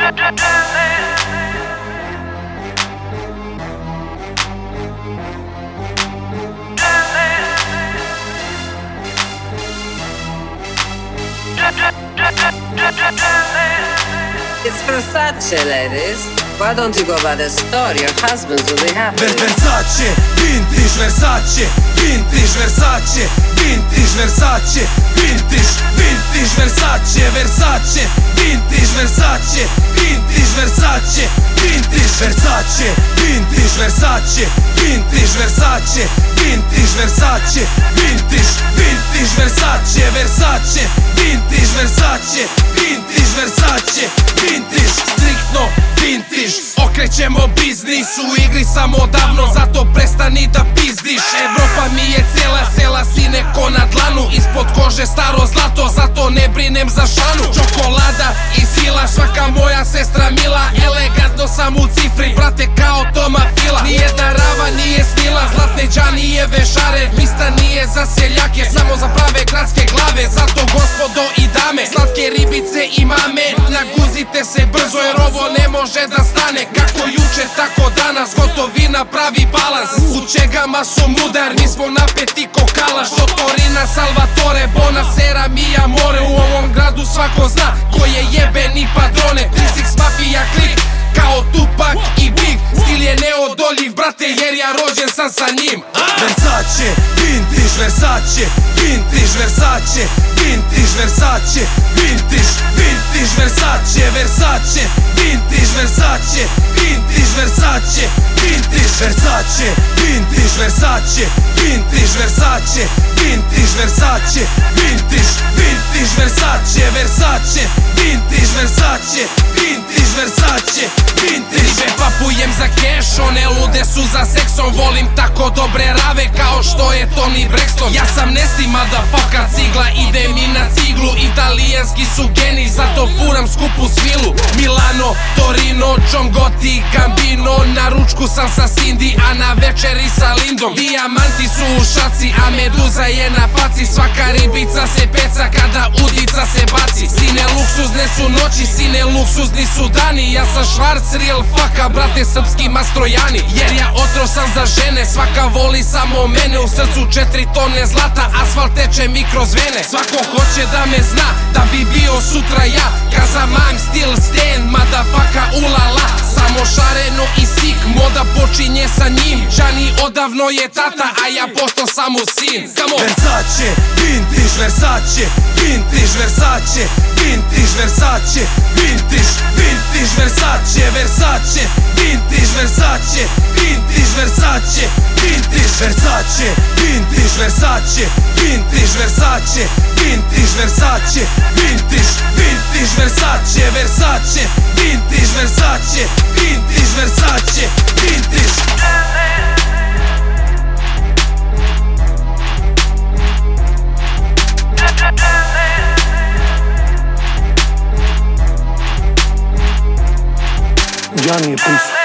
It's Versace, ladies. Why don't you go by the store? Your husbands will be happy. Versace, vintage Versace, vintage Versace, vintage Versace, vintage, vintage Versace, Versace, vintage Versace, vintage Versace, vintage Versace, vintage Versace, vintage Versace, vintage Versace, vintage, vintage Versace, Versace, vintage Versace, vintage Versace, vintage, striktno vintage. Okrećemo biznis, u igri sam odavno, zato prestani da pizdiš. Evropa mi je cijela, sela si neko na dlanu, ispod kože staro zlato, zato ne brinem za šanu. Čokolada i sila, svaka moja sestra mila, elegantno sam u cifri, brate kao Toma Fila. Nijedna rava nije snila, zlatne džanijeve žare, mista nije za seljake, samo za prave gradske glave. Zato gospodo i dame, slatke ribice i mame, naguzite se brzo jer ovo ne može da stane. Kako juče, tako danas, gotovina pravi balans. U čegama su mudar, mi smo napeti ko kalaš. Totorina, Salvatore, Bonasera, mi amore. U ovom gradu svako zna ko je jebeni padrone. 36 mafija klik, kao Tupac i Big. Stil je neodoljiv, brate, jer ja rođen sam sa njim. Versace, vintage Versace, vintage Versace, vintage Versace, vintage, vintage Versace, Versace, vintage Versace, vintage Versace, vintage Versace, vintage Versace, vintage Versace, vintage Versace, vintage, vintage Versace, Versace, vintage Versace, vintage Versace, vintage. Ribe papujem za cash, one lude su za seksom, volim tako dobre rave kao što je Toni Braxton. Ja sam Nesti, motherfucker, cigla ide mi na ciglu, italijanski su geni, zato furam skupu svilu. Milano, Torino, John Gotti, Gambino, na ručku sam sa Cindy, a na večeri sa Lindom. Dijamanti su u šaci, a meduza je na faci, svaka ribica se peca kada udica se baci. Sine luksuzne su noći, sine luksuzni su dani, ja sam Švarc, real faka, brate, srpski mastrojani. Jer ja otrov sam za žene, svaka voli samo mene, u srcu 4 tone zlata, asfalt teče mi kroz vene. Svako hoće da me zna, da bi bio sutra ja, cause I'm still stand, motherfucker, ulala. Samo šareno i sik, moda počinje sa njim, Žani odavno je tata, a ja postao samo sin. Versace, vintage Versace, vintage Versace, vintage Versace, vintage, vintage Versace, Versace, vintage Versace, vintage Versace, vintage Versace, vintage Versace, vintage Versace, vintage Versace, vintage, vintage Versace, Versace, vintage Versace, vintage Versace, vintage. Johnny, please.